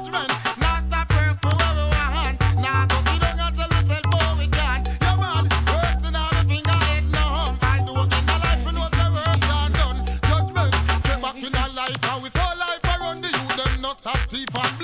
judgment. Now stop work for where we want. Now go sit down and tell yourself how we can. Yeah man, works in all the finger head now. I do in the life we know the work done. Judgment, step back in our life and with our life around the youth them not stop thief and